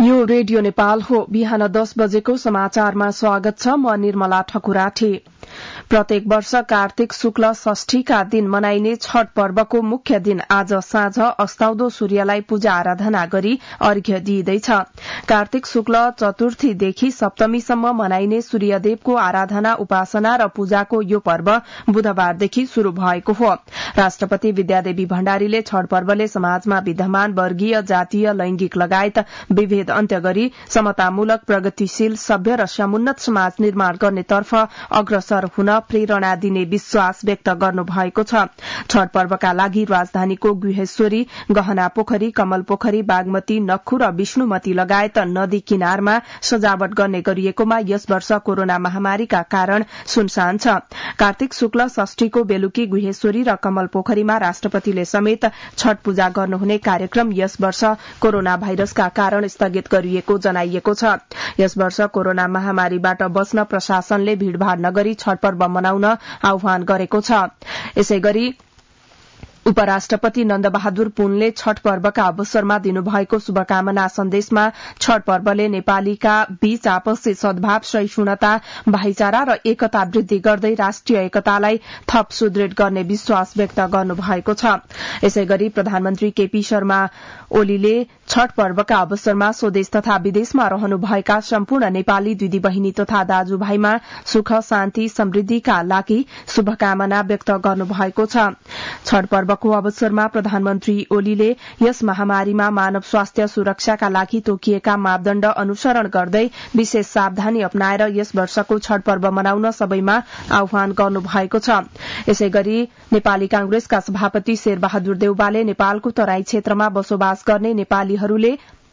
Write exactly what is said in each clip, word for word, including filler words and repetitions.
यो रेडियो नेपाल हो। बिहान दस बजेको समाचारमा स्वागत छ। म निर्मला ठकुराठी। प्रत्येक वर्ष कार्तिक शुक्ल षष्ठीका दिन मनाइने छठ पर्वको मुख्य दिन आज साँझ अस्ताउँदो सूर्यलाई पूजा आराधना गरी अर्घ्य दिइँदैछ। कार्तिक शुक्ल चतुर्थीदेखि सप्तमीसम्म मनाइने सूर्यदेवको आराधना उपासना र पूजाको यो पर्व बुधबारदेखि शुरू भएको हो। राष्ट्रपति विद्यादेवी भण्डारीले छठ पर्वले समाजमा विद्यमान वर्गीय, जातीय, लैंगिक लगायत विभेद अन्त्य गरी समतामूलक, प्रगतिशील, सभ्य र समुन्नत समाज निर्माण गर्नेतर्फ अग्रसर हुन प्रेरणा दिने विश्वास व्यक्त गर्नु भएको छ। छठ पर्वका लागि राजधानीको गुहेश्वरी, गहना पोखरी, कमल पोखरी, बागमती, नक्खु र विष्णुमती लगायत नदी किनारमा सजावट गर्ने गरिएकोमा यस वर्ष कोरोना महामारीका कारण सुनसान छ। कार्तिक शुक्ल षष्ठीको बेलुकी गुहेश्वरी र कमल पोखरीमा राष्ट्रपतिले समेत छठ पूजा गर्नुहुने कार्यक्रम यस वर्ष कोरोना भाइरसका कारण स्थगित गरिएको जनाइएको छ। यस वर्ष कोरोना महामारीबाट बच्न प्रशासनले भीड़भाड़ नगरी छठ पर्व मनाउन आह्वान गरेको छ। यसैगरी उपराष्ट्रपति नन्दबहादुर पुनले छठ पर्वका अवसरमा दिनुभएको शुभकामना सन्देशमा छठ पर्वले नेपालीका बीच आपसी सद्भाव, सहिष्णुता, भाइचारा र एकता वृद्धि गर्दै राष्ट्रिय एकतालाई थप सुदृढ़ गर्ने विश्वास व्यक्त गर्नुभएको छ। यसैगरी प्रधानमन्त्री केपी शर्मा ओलीले छठ पर्वका अवसरमा स्वदेश तथा विदेशमा रहनुभएका सम्पूर्ण नेपाली दिदीबहिनी तथा दाजुभाइमा सुख, शान्ति, समृद्धिका लागि शुभकामना व्यक्त गर्नुभएको छ। छठ पर्वको अवसरमा प्रधानमन्त्री ओलीले यस महामारीमा मानव स्वास्थ्य सुरक्षाका लागि तोकिएका मापदण्ड अनुसरण गर्दै विशेष सावधानी अपनाएर यस वर्षको छठ पर्व मनाउन सबैमा आह्वान गर्नुभएको छ। यसैगरी नेपाली कांग्रेसका सभापति शेरबहादुर देउवाले नेपालको तराई क्षेत्रमा बसोबास गर्ने नेपालीहरूले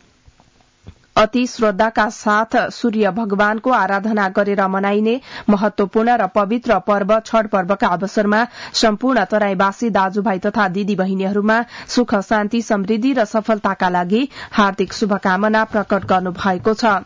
अति श्रद्धाका साथ सूर्य भगवानको आराधना गरेर मनाइने महत्वपूर्ण र पवित्र पर्व छठ पर्वका अवसरमा सम्पूर्ण तराईवासी दाजुभाइ तथा दिदी बहिनीहरूमा सुख, शान्ति, समृद्धि र सफलताका लागि हार्दिक शुभकामना प्रकट गर्नुभएको छ।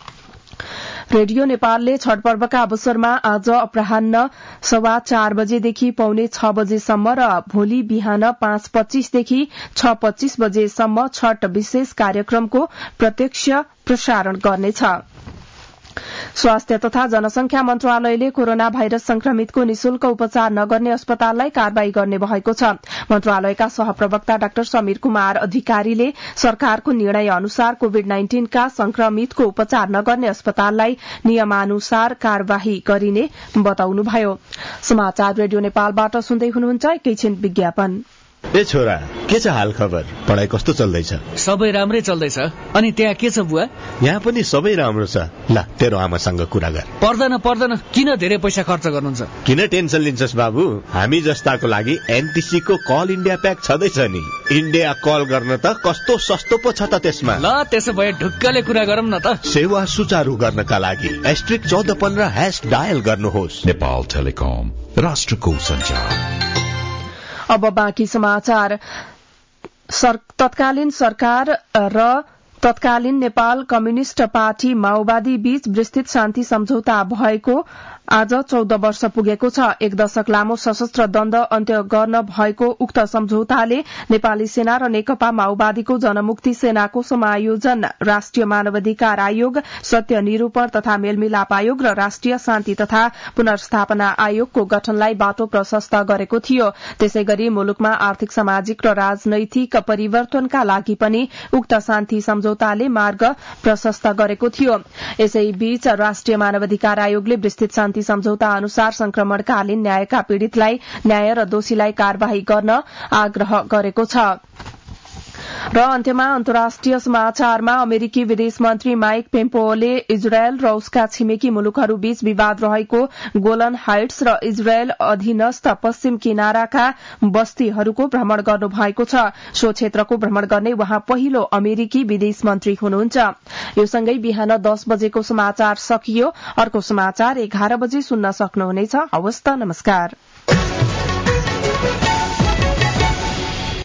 रेडियो नेपालले छठ पर्वका अवसरमा आज अपराह्न सवा चार बजेदेखि पौने छ बजेसम्म र भोलि बिहान पाँच पच्चीसदेखि छ पच्चीस बजेसम्म छठ विशेष कार्यक्रमको प्रत्यक्ष प्रसारण गर्नेछ। स्वास्थ्य तथा जनसंख्या मन्त्रालयले कोरोना भाइरस संक्रमितको निशुल्क उपचार नगर्ने अस्पताललाई कारवाही गर्ने भएको छ। मन्त्रालयका सहप्रवक्ता डाक्टर समीर कुमार अधिकारीले सरकारको निर्णय अनुसार कोविड नाइन्टीन का संक्रमितको उपचार नगर्ने अस्पताललाई नियमानुसार कारवाही गरिने बताउनुभयो। समाचार रेडियो नेपालबाट सुन्दै हुनुहुन्छ। एकैछिन विज्ञापन। ए छोरा, के छ हाल खबर? पढाइ कस्तो चल्दैछ? सबै राम्रै चल्दैछ। अनि त्यहाँ के छ बुवा? यहाँ पनि सबै राम्रो छ। ल, तेरो आमासँग कुरा गर। पर्दैन पर्दैन, किन धेरै पैसा खर्च गर्नुहुन्छ? किन टेन्सन लिन्छस् बाबु? हामी जस्ताको लागि एनटीसी को कल इन्डिया प्याक छँदैछ नि। इन्डिया कल गर्न त कस्तो सस्तो पो छ त त्यसमा। ल, त्यसो भए ढुक्कले कुरा गरौँ न त। सेवा सुचारू गर्नका लागि एस्ट्रिक चौध पन्ध्र ह्याश डायल गर्नुहोस्। नेपाल टेलिकम, राष्ट्रको सञ्चार। अब बाँकी समाचार। सर, तत्कालीन सरकार र तत्कालीन नेपाल कम्युनिष्ट पार्टी माओवादी बीच विस्तृत शान्ति सम्झौता भएको आज चौध वर्ष पुगेको छ। एक दशक लामो सशस्त्र द्वन्द अन्त्य गर्न भएको उक्त सम्झौताले नेपाली सेना र नेकपा माओवादीको जनमुक्ति सेनाको समायोजन, राष्ट्रिय मानवाधिकार आयोग, सत्य निरूपण तथा मेलमिलाप आयोग र राष्ट्रिय शान्ति तथा पुनर्स्थापना आयोगको गठनलाई बाटो प्रशस्त गरेको थियो। त्यसैगरी मुलुकमा आर्थिक, सामाजिक र राजनैतिक परिवर्तनका लागि पनि उक्त शान्ति सम्झौताले मार्ग प्रशस्त गरेको थियो। यसैबीच राष्ट्रिय मानवाधिकार आयोगले विस्तृत शान्ति सम्झौता अनुसार संक्रमणकालीन न्यायका पीड़ितलाई न्याय र दोषीलाई कार्यवाही गर्न आग्रह गरेको छ। र अन्त्यमा अन्तर्राष्ट्रिय समाचारमा अमेरिकी विदेश मन्त्री माइक पेम्पोले इजरायल र उसका छिमेकी मुलुकहरू बीच विवाद रहेको गोलन हाइट्स र इजरायल अधीनस्थ पश्चिम किनाराका बस्तीहरूको भ्रमण गर्नु भएको छ। सो क्षेत्रको भ्रमण गर्ने उहाँ पहिलो अमेरिकी विदेश मन्त्री हुनुहुन्छ। यो सँगै बिहान दस बजेको समाचार सकियो। अर्को समाचार एघार बजे सुन्न सक्नुहुनेछ। हवस् त, नमस्कार।